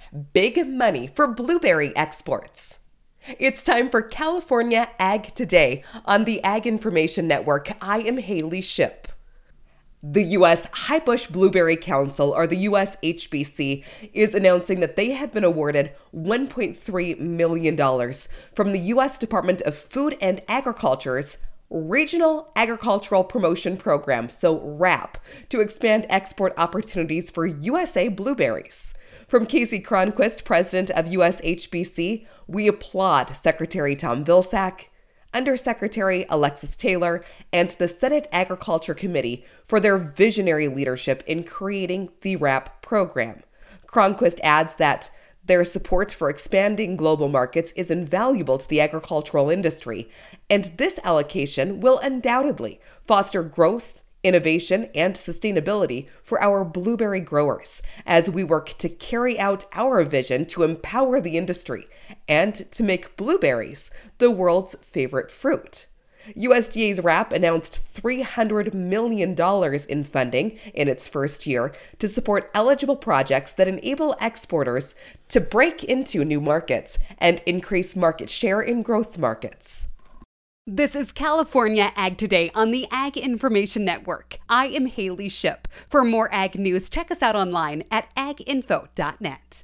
Big money for blueberry exports. It's time for California Ag Today on the Ag Information Network. I am Haley Ship. The U.S. Highbush Blueberry Council, or the USHBC, is announcing that they have been awarded $1.3 million from the U.S. Department of Food and Agriculture's Regional Agricultural Promotion Program, so RAP, to expand export opportunities for USA blueberries. From Casey Cronquist, president of USHBC, we applaud Secretary Tom Vilsack, Undersecretary Alexis Taylor, and the Senate Agriculture Committee for their visionary leadership in creating the RAP program. Cronquist adds that their support for expanding global markets is invaluable to the agricultural industry, and this allocation will undoubtedly foster growth, innovation, and sustainability for our blueberry growers as we work to carry out our vision to empower the industry and to make blueberries the world's favorite fruit. USDA's RAP announced $300 million in funding in its first year to support eligible projects that enable exporters to break into new markets and increase market share in growth markets. This is California Ag Today on the Ag Information Network. I am Haley Ship. For more ag news, check us out online at aginfo.net.